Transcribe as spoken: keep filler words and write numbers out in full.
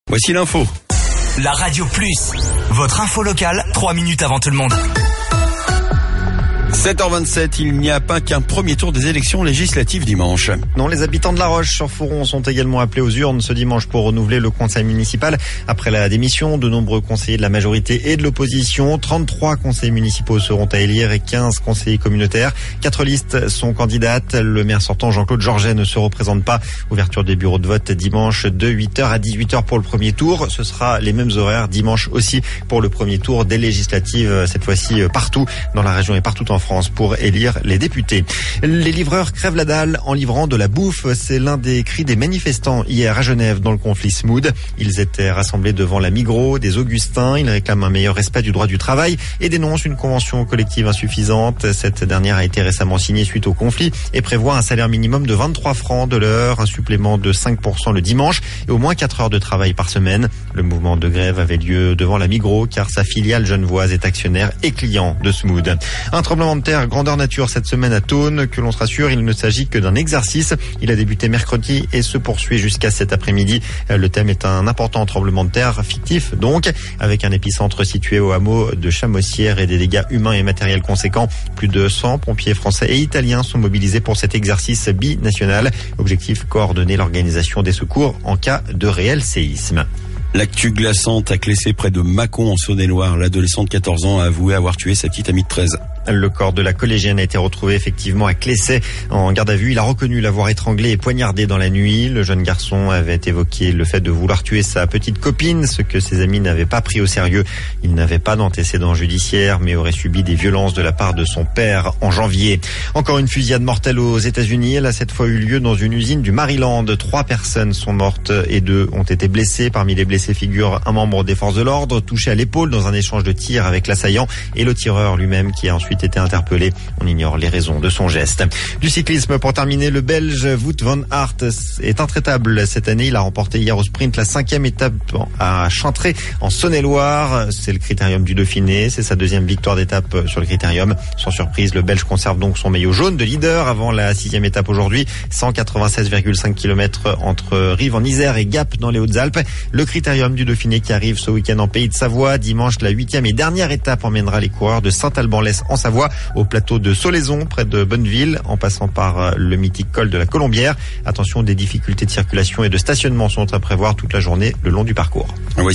Voici l'info. La Radio Plus, votre info locale, trois minutes avant tout le monde. sept heures vingt-sept, il n'y a pas qu'un premier tour des élections législatives dimanche. Non, les habitants de La Roche-sur-Foron sont également appelés aux urnes ce dimanche pour renouveler le conseil municipal. Après la démission de nombreux conseillers de la majorité et de l'opposition, trente-trois conseillers municipaux seront à élire et quinze conseillers communautaires. Quatre listes sont candidates. Le maire sortant, Jean-Claude Georget, ne se représente pas. Ouverture des bureaux de vote dimanche de huit heures à dix-huit heures pour le premier tour. Ce sera les mêmes horaires dimanche aussi pour le premier tour des législatives, cette fois-ci partout dans la région et partout en France pour élire les députés. Les livreurs crèvent la dalle en livrant de la bouffe. C'est l'un des cris des manifestants hier à Genève dans le conflit Smoud. Ils étaient rassemblés devant la Migros des Augustins. Ils réclament un meilleur respect du droit du travail et dénoncent une convention collective insuffisante. Cette dernière a été récemment signée suite au conflit et prévoit un salaire minimum de vingt-trois francs de l'heure, un supplément de cinq pour cent le dimanche et au moins quatre heures de travail par semaine. Le mouvement de grève avait lieu devant la Migros car sa filiale genevoise est actionnaire et client de Smoud. Un tremblement de terre grandeur nature cette semaine à Thônes. Que l'on se rassure, il ne s'agit que d'un exercice. Il a débuté mercredi et se poursuit jusqu'à cet après-midi. Le thème est un important tremblement de terre fictif donc, avec un épicentre situé au hameau de Chamossière et des dégâts humains et matériels conséquents. Plus de cent pompiers français et italiens sont mobilisés pour cet exercice binational. Objectif, coordonner l'organisation des secours en cas de réel séisme. L'actu glaçante a Clessé près de Mâcon en Saône-et-Loire. L'adolescent de quatorze ans a avoué avoir tué sa petite amie de treize. Le corps de la collégienne a été retrouvé effectivement à Clessay en garde à vue. Il a reconnu l'avoir étranglé et poignardé dans la nuit. Le jeune garçon avait évoqué le fait de vouloir tuer sa petite copine, ce que ses amis n'avaient pas pris au sérieux. Il n'avait pas d'antécédents judiciaires, mais aurait subi des violences de la part de son père en janvier. Encore une fusillade mortelle aux États-Unis. Elle a cette fois eu lieu dans une usine du Maryland. Trois personnes sont mortes et deux ont été blessées. Parmi les blessés figure un membre des forces de l'ordre touché à l'épaule dans un échange de tirs avec l'assaillant et le tireur lui-même qui a ensuite été interpellé. On ignore les raisons de son geste. Du cyclisme pour terminer, le Belge Wout van Aert est intraitable cette année. Il a remporté hier au sprint la cinquième étape à Chantrey en Saône-et-Loire. C'est le critérium du Dauphiné. C'est sa deuxième victoire d'étape sur le critérium. Sans surprise, le Belge conserve donc son maillot jaune de leader avant la sixième étape aujourd'hui. cent quatre-vingt-seize virgule cinq kilomètres entre Rives en Isère et Gap dans les Hautes-Alpes. Le critérium du Dauphiné qui arrive ce week-end en Pays de Savoie. Dimanche, la huitième et dernière étape emmènera les coureurs de Saint-Alban-l'Ès en Savoie au plateau de Solaison près de Bonneville en passant par le mythique col de la Colombière. Attention, des difficultés de circulation et de stationnement sont à prévoir toute la journée le long du parcours.